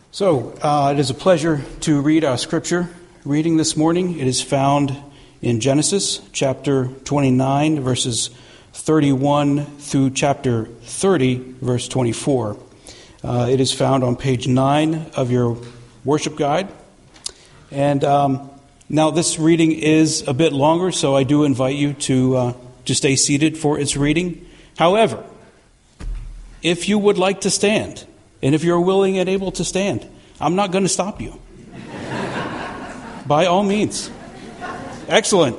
So, it is a pleasure to read our scripture reading this morning. It is found in Genesis chapter 29, verses 31 through chapter 30, verse 24. It is found on page 9 of your worship guide. And now this reading is a bit longer, so I do invite you to stay seated for its reading. However, if you would like to stand, and if you're willing and able to stand, I'm not going to stop you. By all means. Excellent.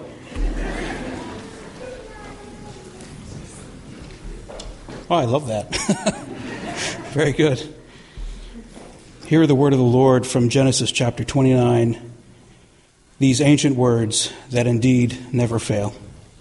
Oh, I love that. Very good. Hear the word of the Lord from Genesis chapter 29. These ancient words that indeed never fail.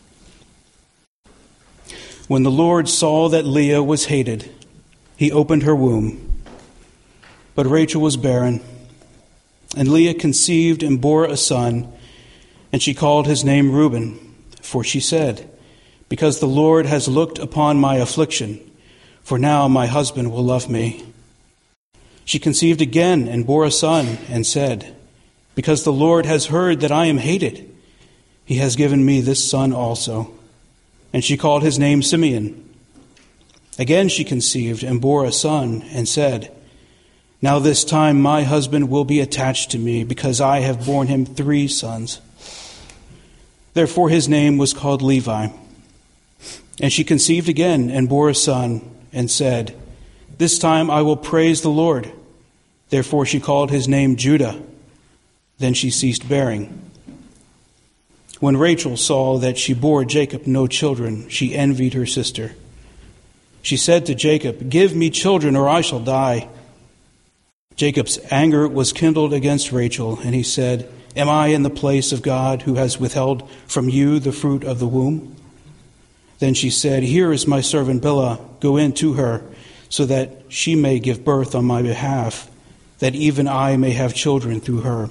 When the Lord saw that Leah was hated, he opened her womb. But Rachel was barren, and Leah conceived and bore a son, and she called his name Reuben, for she said, "Because the Lord has looked upon my affliction, for now my husband will love me." She conceived again and bore a son, and said, "Because the Lord has heard that I am hated, he has given me this son also." And she called his name Simeon. Again she conceived and bore a son, and said, "Now this time my husband will be attached to me, because I have borne him 3 sons." Therefore his name was called Levi. And she conceived again and bore a son, and said, "This time I will praise the Lord." Therefore she called his name Judah. Then she ceased bearing. When Rachel saw that she bore Jacob no children, she envied her sister. She said to Jacob, "Give me children, or I shall die." Jacob's anger was kindled against Rachel, and he said, "Am I in the place of God, who has withheld from you the fruit of the womb?" Then she said, "Here is my servant Bilhah. Go in to her, so that she may give birth on my behalf, that even I may have children through her."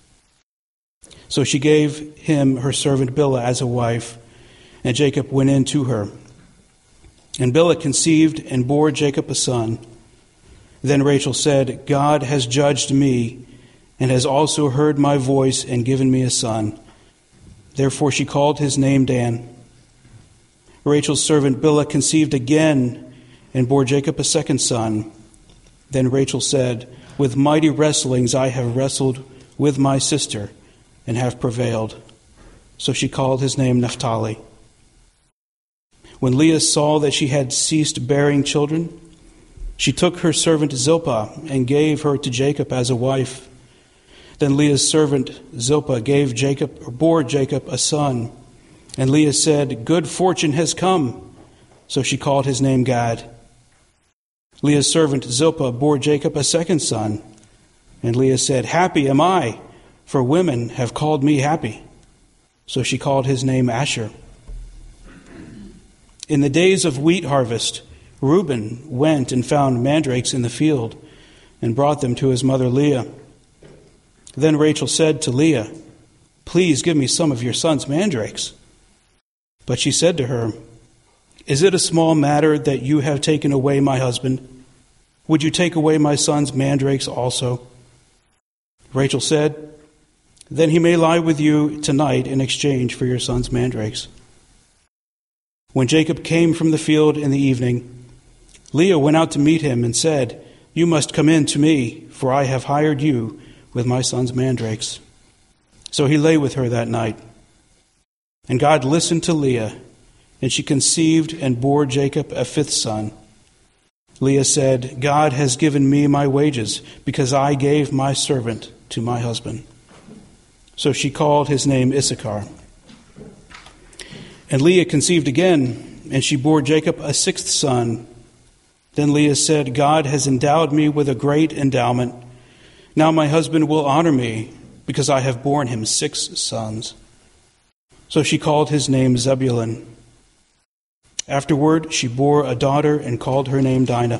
So she gave him her servant Bilhah as a wife, and Jacob went in to her. And Bilhah conceived and bore Jacob a son. Then Rachel said, "God has judged me, and has also heard my voice and given me a son." Therefore she called his name Dan. Rachel's servant Bilhah conceived again and bore Jacob a second son. Then Rachel said, "With mighty wrestlings I have wrestled with my sister, and have prevailed." So she called his name Naphtali. When Leah saw that she had ceased bearing children, she took her servant Zilpah and gave her to Jacob as a wife. Then Leah's servant Zilpah bore Jacob a son. And Leah said, "Good fortune has come." So she called his name Gad. Leah's servant Zilpah bore Jacob a second son. And Leah said, "Happy am I, for women have called me happy." So she called his name Asher. In the days of wheat harvest, Reuben went and found mandrakes in the field and brought them to his mother Leah. Then Rachel said to Leah, "Please give me some of your son's mandrakes." But she said to her, "Is it a small matter that you have taken away my husband? Would you take away my son's mandrakes also?" Rachel said, "Then he may lie with you tonight in exchange for your son's mandrakes." When Jacob came from the field in the evening, Leah went out to meet him and said, "You must come in to me, for I have hired you with my son's mandrakes." So he lay with her that night. And God listened to Leah, and she conceived and bore Jacob a 5th son. Leah said, "God has given me my wages, because I gave my servant to my husband." So she called his name Issachar. And Leah conceived again, and she bore Jacob a 6th son. Then Leah said, "God has endowed me with a great endowment. Now my husband will honor me, because I have borne him 6 sons." So she called his name Zebulun. Afterward she bore a daughter and called her name Dinah.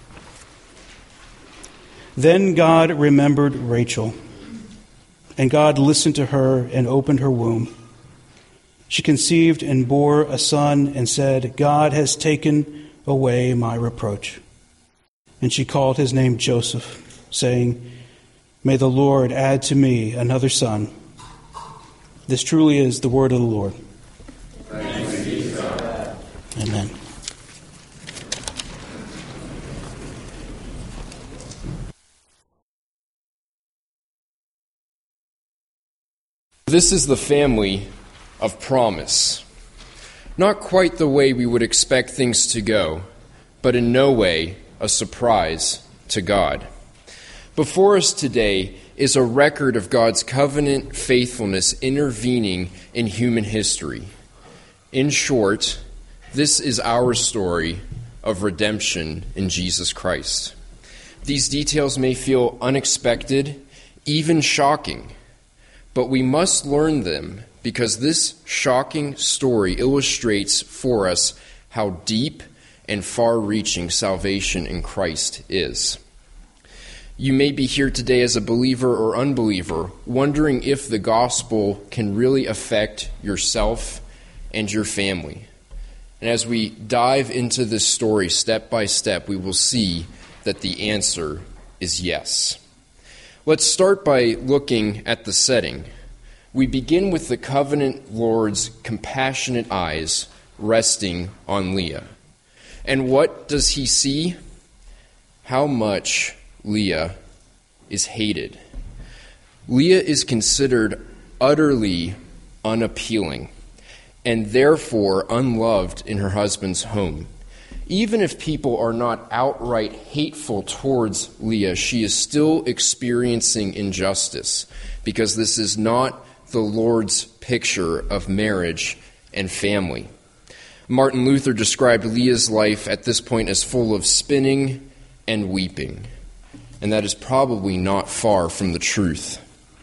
Then God remembered Rachel, and God listened to her and opened her womb. She conceived and bore a son and said, God has taken away my reproach. And she called his name Joseph. saying, "May the Lord add to me another son." This truly is the word of the Lord. Thanks be to God. Amen. This is the family of promise. Not quite the way we would expect things to go, but in no way a surprise to God. Before us today is a record of God's covenant faithfulness intervening in human history. In short, this is our story of redemption in Jesus Christ. These details may feel unexpected, even shocking, but we must learn them because this shocking story illustrates for us how deep and far-reaching salvation in Christ is. You may be here today as a believer or unbeliever, wondering if the gospel can really affect yourself and your family. And as we dive into this story step by step, we will see that the answer is yes. Let's start by looking at the setting. We begin with the covenant Lord's compassionate eyes resting on Leah. And what does he see? How much Leah is hated. Leah is considered utterly unappealing and therefore unloved in her husband's home. Even if people are not outright hateful towards Leah, she is still experiencing injustice because this is not the Lord's picture of marriage and family. Martin Luther described Leah's life at this point as full of spinning and weeping, and that is probably not far from the truth.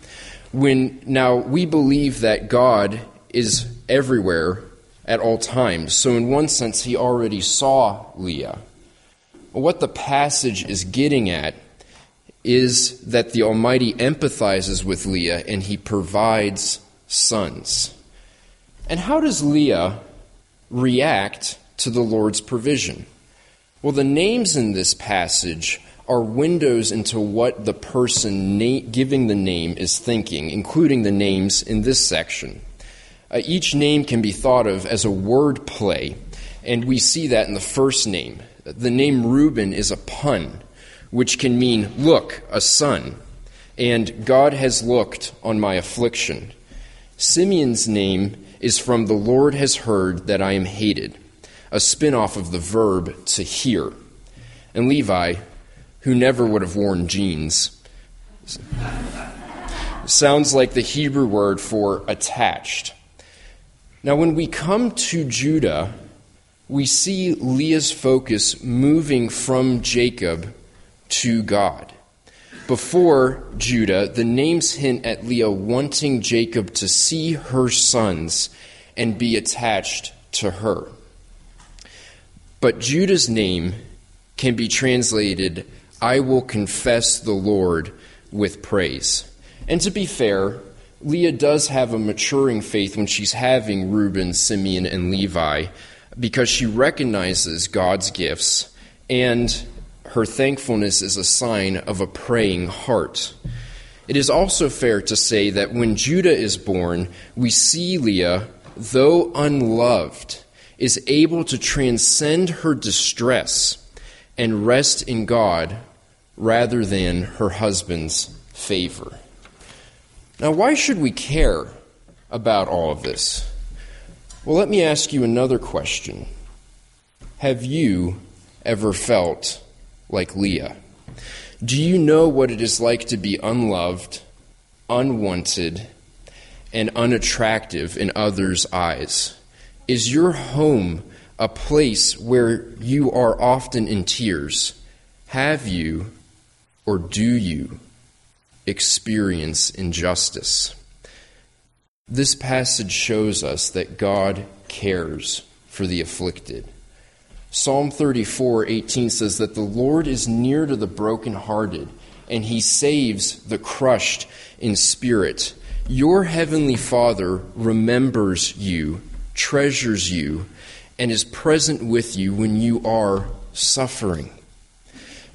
Now, we believe that God is everywhere at all times, so in one sense, he already saw Leah. What the passage is getting at is that the Almighty empathizes with Leah and he provides sons. And how does Leah react to the Lord's provision? Well, the names in this passage are windows into what the person giving the name is thinking, including the names in this section. Each name can be thought of as a word play, and we see that in the first name. The name Reuben is a pun, which can mean, look, a son, and God has looked on my affliction. Simeon's name is from the Lord has heard that I am hated, a spin-off of the verb to hear. And Levi, who never would have worn jeans, sounds like the Hebrew word for attached. Now, when we come to Judah, we see Leah's focus moving from Jacob to God. Before Judah, the names hint at Leah wanting Jacob to see her sons and be attached to her. But Judah's name can be translated, I will confess the Lord with praise. And to be fair, Leah does have a maturing faith when she's having Reuben, Simeon, and Levi because she recognizes God's gifts and her thankfulness is a sign of a praying heart. It is also fair to say that when Judah is born, we see Leah, though unloved, is able to transcend her distress and rest in God rather than her husband's favor. Now, why should we care about all of this? Well, let me ask you another question. Have you ever felt like Leah? Do you know what it is like to be unloved, unwanted, and unattractive in others' eyes? Is your home a place where you are often in tears? Have you, or do you, experience injustice? This passage shows us that God cares for the afflicted. Psalm 34:18 says that the Lord is near to the brokenhearted, and he saves the crushed in spirit. Your heavenly Father remembers you, treasures you, and is present with you when you are suffering.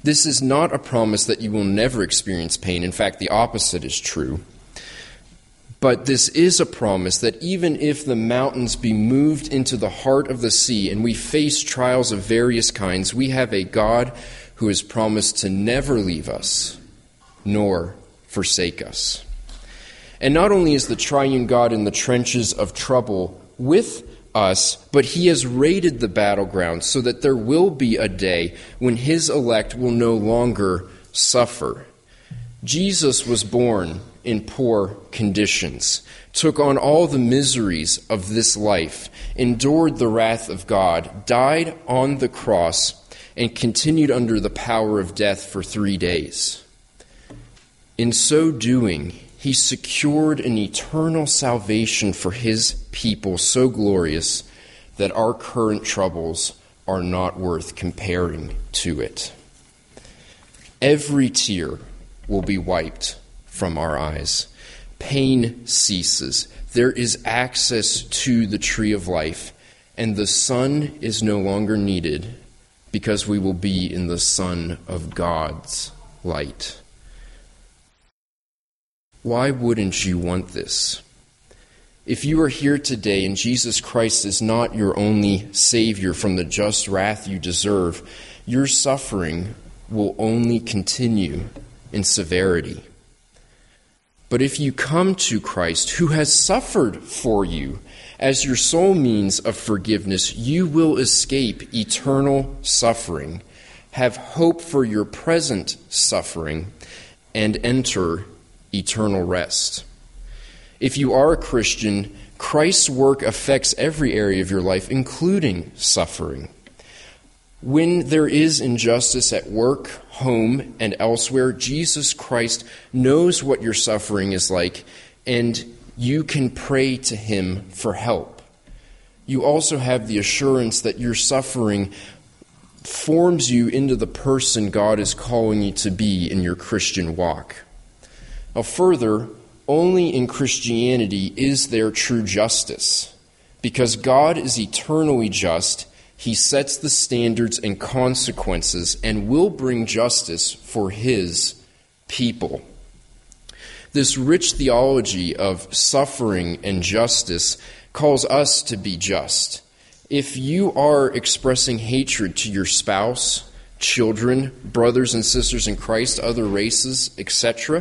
This is not a promise that you will never experience pain. In fact, the opposite is true. But this is a promise that even if the mountains be moved into the heart of the sea and we face trials of various kinds, we have a God who has promised to never leave us nor forsake us. And not only is the triune God in the trenches of trouble with us, but he has raided the battleground so that there will be a day when his elect will no longer suffer. Jesus was born in poor conditions, took on all the miseries of this life, endured the wrath of God, died on the cross, and continued under the power of death for 3 days. In so doing, he secured an eternal salvation for his people so glorious that our current troubles are not worth comparing to it. Every tear will be wiped from our eyes. Pain ceases. There is access to the tree of life, and the sun is no longer needed because we will be in the sun of God's light. Why wouldn't you want this? If you are here today and Jesus Christ is not your only Savior from the just wrath you deserve, your suffering will only continue in severity. But if you come to Christ, who has suffered for you as your sole means of forgiveness, you will escape eternal suffering, have hope for your present suffering, and enter eternal rest. If you are a Christian, Christ's work affects every area of your life, including suffering. When there is injustice at work, home, and elsewhere, Jesus Christ knows what your suffering is like, and you can pray to him for help. You also have the assurance that your suffering forms you into the person God is calling you to be in your Christian walk. Now, further, only in Christianity is there true justice. Because God is eternally just, he sets the standards and consequences and will bring justice for his people. This rich theology of suffering and justice calls us to be just. If you are expressing hatred to your spouse, children, brothers and sisters in Christ, other races, etc.,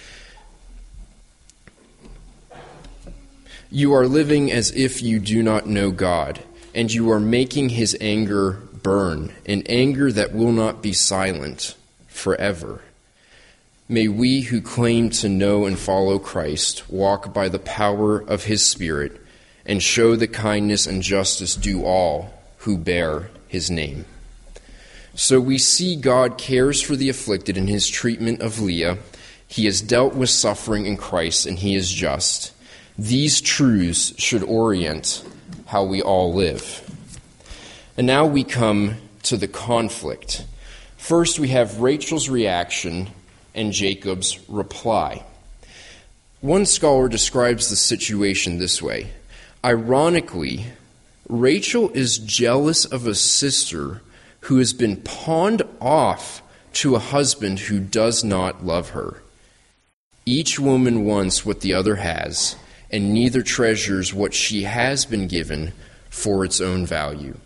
you are living as if you do not know God, and you are making his anger burn, an anger that will not be silent forever. May we who claim to know and follow Christ walk by the power of his Spirit and show the kindness and justice due all who bear his name. So we see God cares for the afflicted in his treatment of Leah. He has dealt with suffering in Christ, and he is just. These truths should orient how we all live. And now we come to the conflict. First, we have Rachel's reaction and Jacob's reply. One scholar describes the situation this way. Ironically, Rachel is jealous of a sister who has been pawned off to a husband who does not love her. Each woman wants what the other has, and neither treasures what she has been given for its own value.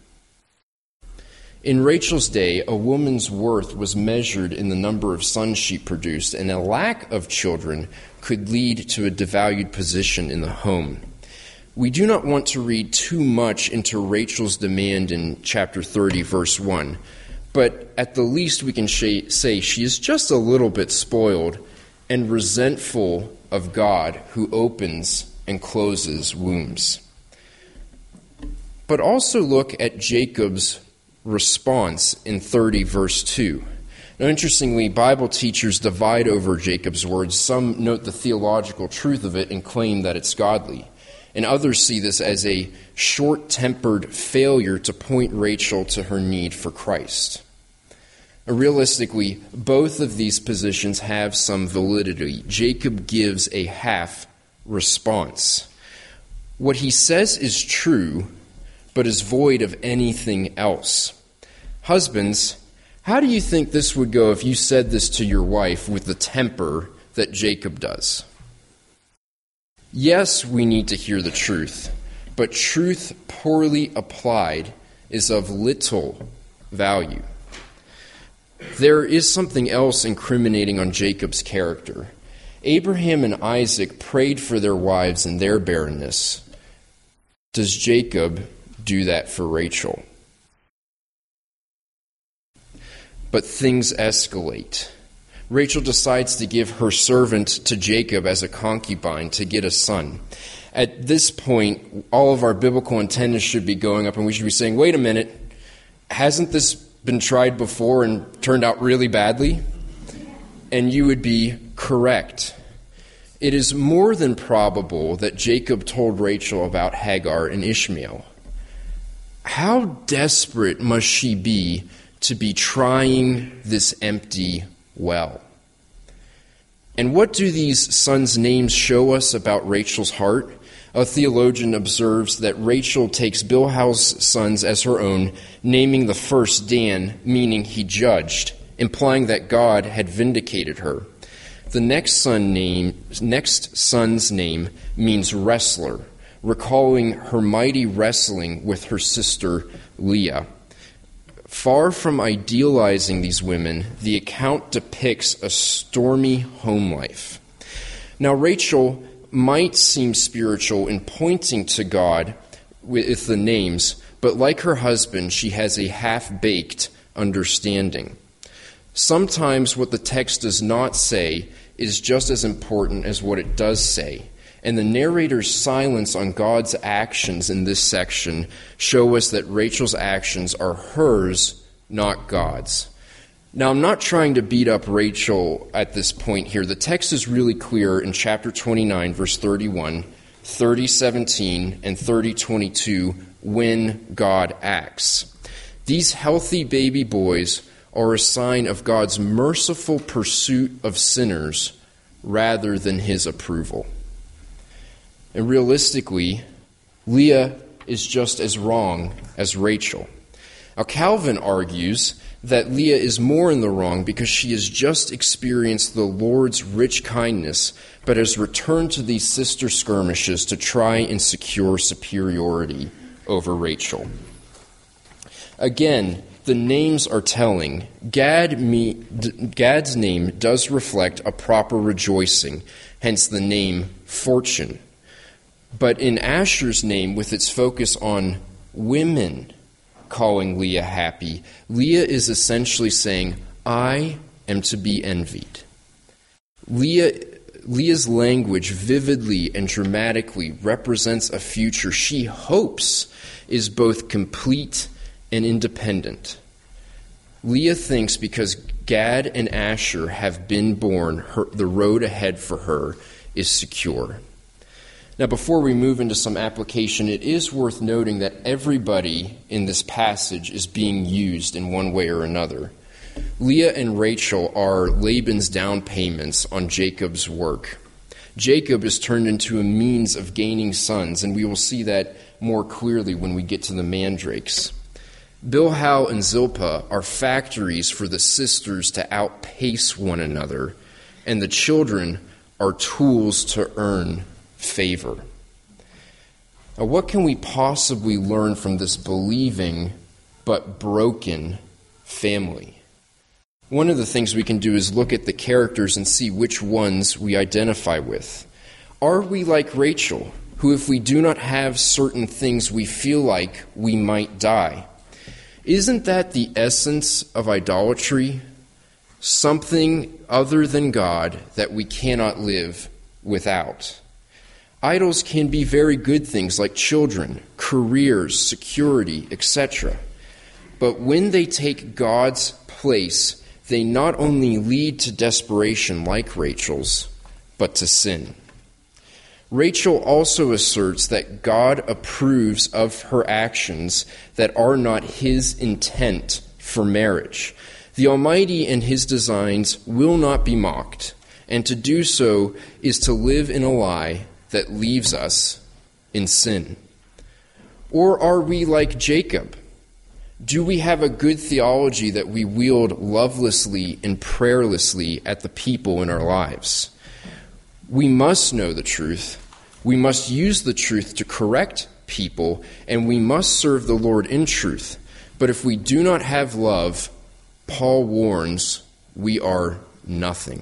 In Rachel's day, a woman's worth was measured in the number of sons she produced, and a lack of children could lead to a devalued position in the home. We do not want to read too much into Rachel's demand in chapter 30, verse 1, but at the least we can say she is just a little bit spoiled and resentful of God who opens and closes wombs. But also look at Jacob's response in 30 verse 2. Now, interestingly, Bible teachers divide over Jacob's words. Some note the theological truth of it and claim that it's godly. And others see this as a short-tempered failure to point Rachel to her need for Christ. Realistically, both of these positions have some validity. Jacob gives a half response. What he says is true, but is void of anything else. Husbands, How do you think this would go if you said this to your wife with the temper that Jacob does? Yes, we need to hear the truth, but truth poorly applied is of little value. There is something else incriminating on Jacob's character. Abraham and Isaac prayed for their wives in their barrenness. Does Jacob do that for Rachel? But things escalate. Rachel decides to give her servant to Jacob as a concubine to get a son. At this point, all of our biblical antennas should be going up and we should be saying, wait a minute, hasn't this been tried before and turned out really badly? And you would be correct. It is more than probable that Jacob told Rachel about Hagar and Ishmael. How desperate must she be to be trying this empty well? And what do these sons' names show us about Rachel's heart? A theologian observes that Rachel takes Bilhah's sons as her own, naming the first Dan, meaning he judged, implying that God had vindicated her. The next son's name means wrestler, recalling her mighty wrestling with her sister Leah. Far from idealizing these women, the account depicts a stormy home life. Now, Rachel might seem spiritual in pointing to God with the names, but like her husband, she has a half-baked understanding. Sometimes what the text does not say is just as important as what it does say. And the narrator's silence on God's actions in this section show us that Rachel's actions are hers, not God's. Now, I'm not trying to beat up Rachel at this point here. The text is really clear in chapter 29, verse 31, 30:17, and 30:22 when God acts. These healthy baby boys are a sign of God's merciful pursuit of sinners rather than his approval. And realistically, Leah is just as wrong as Rachel. Now, Calvin argues that Leah is more in the wrong because she has just experienced the Lord's rich kindness, but has returned to these sister skirmishes to try and secure superiority over Rachel. Again, the names are telling. Gad's name does reflect a proper rejoicing, hence the name Fortune. But in Asher's name, with its focus on women calling Leah happy, Leah is essentially saying, I am to be envied. Leah's language vividly and dramatically represents a future she hopes is both complete and independent. Leah thinks because Gad and Asher have been born, the road ahead for her is secure. Now, before we move into some application, it is worth noting that everybody in this passage is being used in one way or another. Leah and Rachel are Laban's down payments on Jacob's work. Jacob is turned into a means of gaining sons, and we will see that more clearly when we get to the mandrakes. Bilhah and Zilpah are factories for the sisters to outpace one another, and the children are tools to earn favor. Now, what can we possibly learn from this believing but broken family? One of the things we can do is look at the characters and see which ones we identify with. Are we like Rachel, who if we do not have certain things we feel like we might die? Isn't that the essence of idolatry? Something other than God that we cannot live without. Idols can be very good things like children, careers, security, etc. But when they take God's place, they not only lead to desperation like Rachel's, but to sin. Rachel also asserts that God approves of her actions that are not his intent for marriage. The Almighty and his designs will not be mocked, and to do so is to live in a lie that leaves us in sin. Or are we like Jacob? Do we have a good theology that we wield lovelessly and prayerlessly at the people in our lives? We must know the truth. We must use the truth to correct people, and we must serve the Lord in truth. But if we do not have love, Paul warns, we are nothing.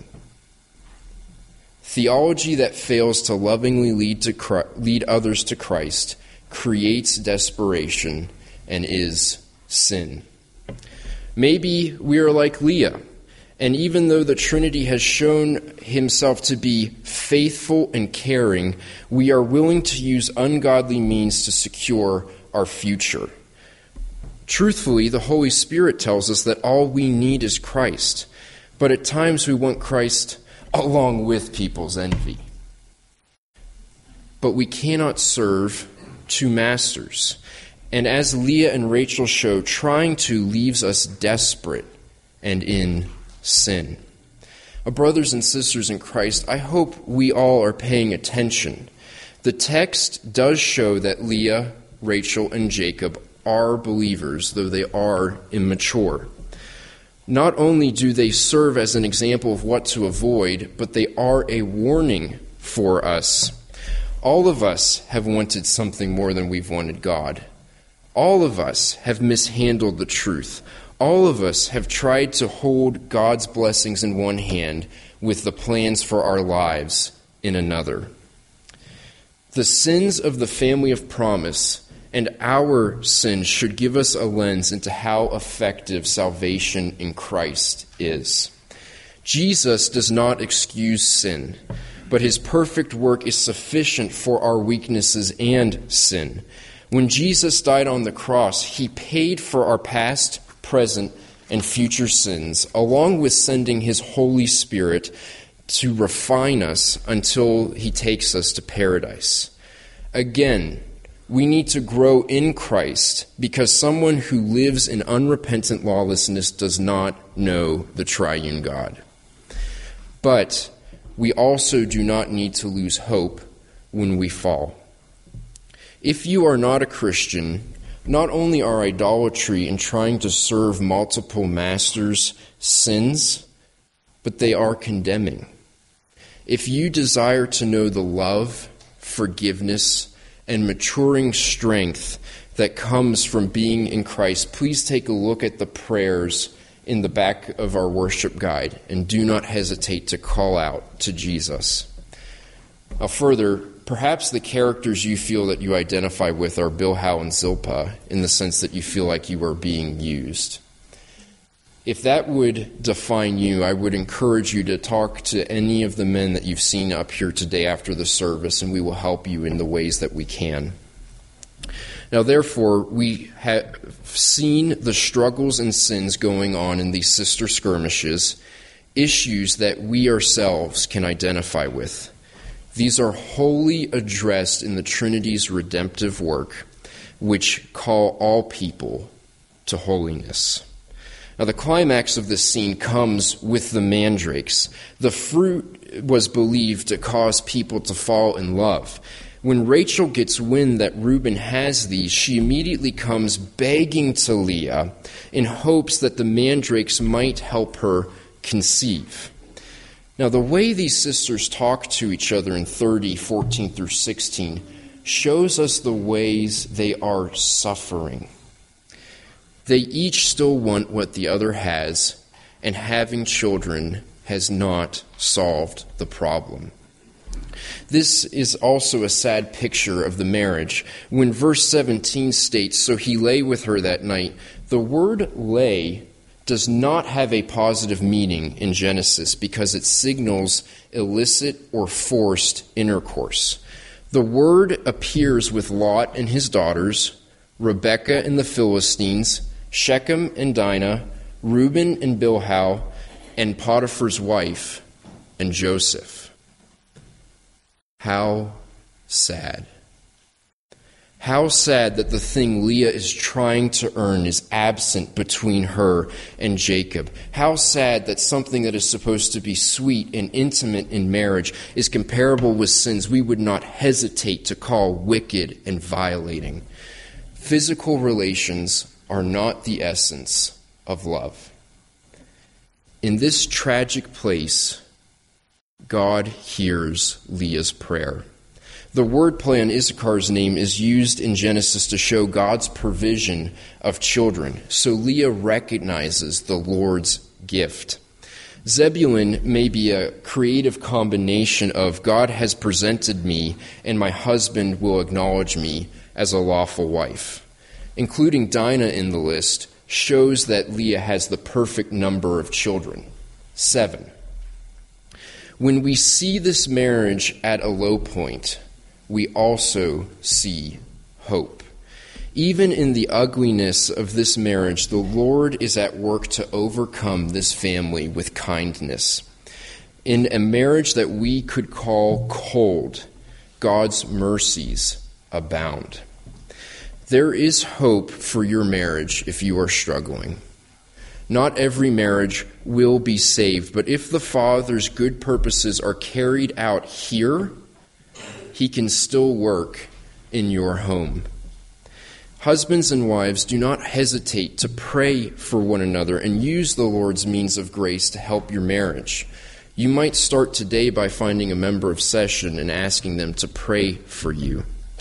Theology that fails to lovingly lead others to Christ creates desperation and is sin. Maybe we are like Leah, and even though the Trinity has shown himself to be faithful and caring, we are willing to use ungodly means to secure our future. Truthfully, the Holy Spirit tells us that all we need is Christ, but at times we want Christ along with people's envy. But we cannot serve two masters. And as Leah and Rachel show, trying to leaves us desperate and in sin. Brothers and sisters in Christ, I hope we all are paying attention. The text does show that Leah, Rachel, and Jacob are believers, though they are immature. Not only do they serve as an example of what to avoid, but they are a warning for us. All of us have wanted something more than we've wanted God. All of us have mishandled the truth. All of us have tried to hold God's blessings in one hand with the plans for our lives in another. The sins of the family of promise and our sins should give us a lens into how effective salvation in Christ is. Jesus does not excuse sin, but his perfect work is sufficient for our weaknesses and sin. When Jesus died on the cross, he paid for our past, present, and future sins, along with sending his Holy Spirit to refine us until he takes us to paradise. Again, we need to grow in Christ because someone who lives in unrepentant lawlessness does not know the triune God. But we also do not need to lose hope when we fall. If you are not a Christian, not only are idolatry and trying to serve multiple masters sins, but they are condemning. If you desire to know the love, forgiveness, and maturing strength that comes from being in Christ, please take a look at the prayers in the back of our worship guide and do not hesitate to call out to Jesus. Now further, perhaps the characters you feel that you identify with are Bilhah and Zilpah in the sense that you feel like you are being used. If that would define you, I would encourage you to talk to any of the men that you've seen up here today after the service, and we will help you in the ways that we can. Now, therefore, we have seen the struggles and sins going on in these sister skirmishes, issues that we ourselves can identify with. These are wholly addressed in the Trinity's redemptive work, which call all people to holiness. Now, the climax of this scene comes with the mandrakes. The fruit was believed to cause people to fall in love. When Rachel gets wind that Reuben has these, she immediately comes begging to Leah in hopes that the mandrakes might help her conceive. Now, the way these sisters talk to each other in 30:14 through 16 shows us the ways they are suffering. They each still want what the other has, and having children has not solved the problem. This is also a sad picture of the marriage. When verse 17 states, "So he lay with her that night," the word lay does not have a positive meaning in Genesis because it signals illicit or forced intercourse. The word appears with Lot and his daughters, Rebekah and the Philistines, Shechem and Dinah, Reuben and Bilhah, and Potiphar's wife, and Joseph. How sad. How sad that the thing Leah is trying to earn is absent between her and Jacob. How sad that something that is supposed to be sweet and intimate in marriage is comparable with sins we would not hesitate to call wicked and violating. Physical relations are not the essence of love. In this tragic place, God hears Leah's prayer. The wordplay on Issachar's name is used in Genesis to show God's provision of children, so Leah recognizes the Lord's gift. Zebulun may be a creative combination of God has presented me and my husband will acknowledge me as a lawful wife. Including Dinah in the list shows that Leah has the perfect number of children, 7. When we see this marriage at a low point, we also see hope. Even in the ugliness of this marriage, the Lord is at work to overcome this family with kindness. In a marriage that we could call cold, God's mercies abound. There is hope for your marriage if you are struggling. Not every marriage will be saved, but if the Father's good purposes are carried out here, He can still work in your home. Husbands and wives, do not hesitate to pray for one another and use the Lord's means of grace to help your marriage. You might start today by finding a member of Session and asking them to pray for you.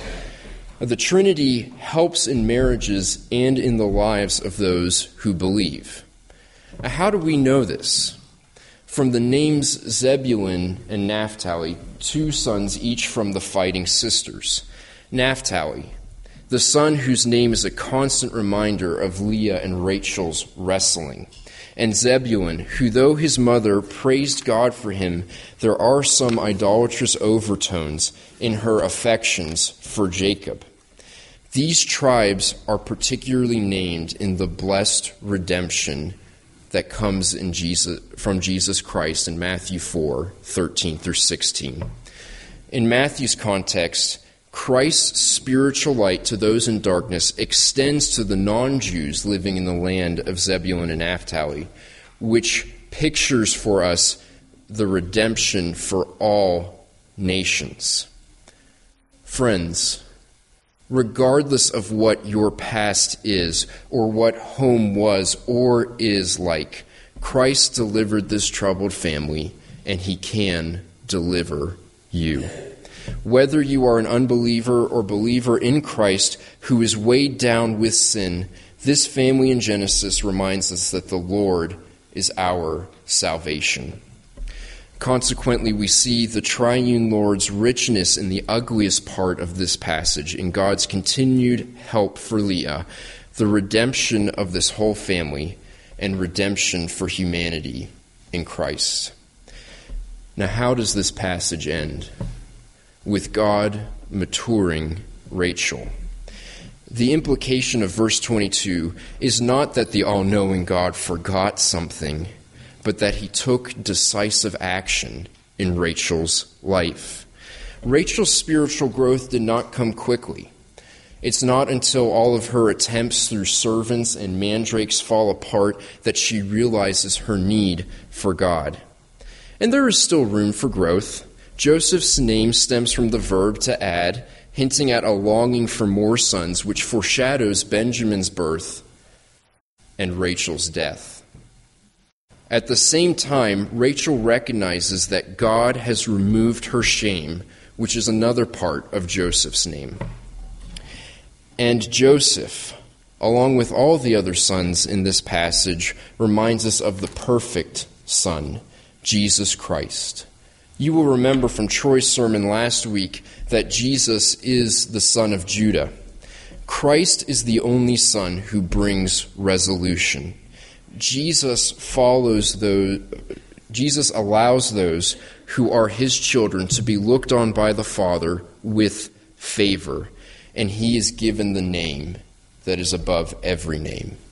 The Trinity helps in marriages and in the lives of those who believe. How do we know this? From the names Zebulun and Naphtali, 2 sons each from the fighting sisters. Naphtali, the son whose name is a constant reminder of Leah and Rachel's wrestling. And Zebulun, who though his mother praised God for him, there are some idolatrous overtones in her affections for Jacob. These tribes are particularly named in the blessed redemption that comes from Jesus Christ in Matthew 4:13 through 16. In Matthew's context, Christ's spiritual light to those in darkness extends to the non-Jews living in the land of Zebulun and Naphtali, which pictures for us the redemption for all nations. Friends, regardless of what your past is, or what home was or is like, Christ delivered this troubled family, and He can deliver you. Whether you are an unbeliever or believer in Christ who is weighed down with sin, this family in Genesis reminds us that the Lord is our salvation. Consequently, we see the triune Lord's richness in the ugliest part of this passage, in God's continued help for Leah, the redemption of this whole family, and redemption for humanity in Christ. Now, how does this passage end? With God maturing Rachel. The implication of verse 22 is not that the all-knowing God forgot something, but that He took decisive action in Rachel's life. Rachel's spiritual growth did not come quickly. It's not until all of her attempts through servants and mandrakes fall apart that she realizes her need for God. And there is still room for growth. Joseph's name stems from the verb to add, hinting at a longing for more sons, which foreshadows Benjamin's birth and Rachel's death. At the same time, Rachel recognizes that God has removed her shame, which is another part of Joseph's name. And Joseph, along with all the other sons in this passage, reminds us of the perfect Son, Jesus Christ. You will remember from Troy's sermon last week that Jesus is the Son of Judah. Christ is the only Son who brings resolution. Jesus allows those who are His children to be looked on by the Father with favor, and He is given the name that is above every name.